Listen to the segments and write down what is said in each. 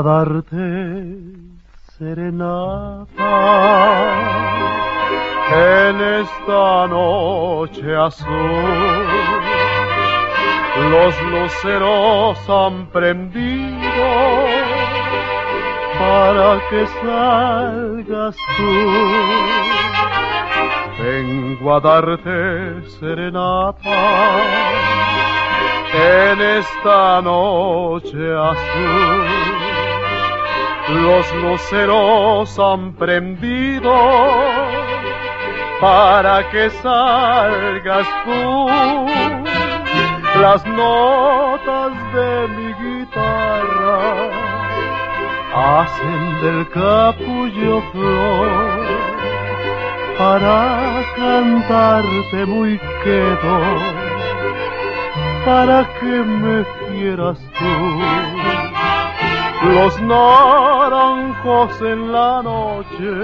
darte serenata en esta noche azul. Los luceros han prendido para que salgas tú. Vengo a darte serenata en esta noche azul. Los luceros han prendido para que salgas tú. Las notas de mi guitarra hacen del capullo flor para cantarte muy quedo, para que me quieras tú. Los naranjos en la noche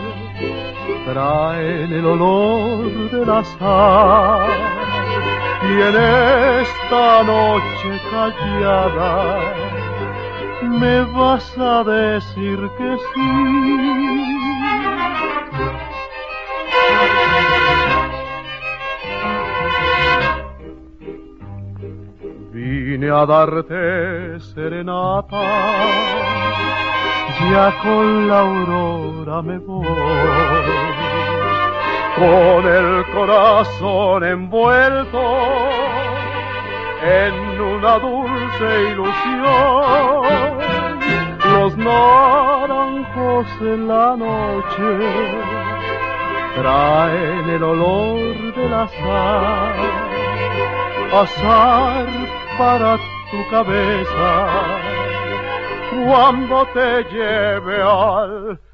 traen el olor del azahar, y en esta noche callada me vas a decir que sí. Vine a darte serenata, ya con la aurora me voy, con el corazón envuelto en una dulce ilusión. Los naranjos en la noche traen el olor del azar, azar para tu cabeza cuando te lleve al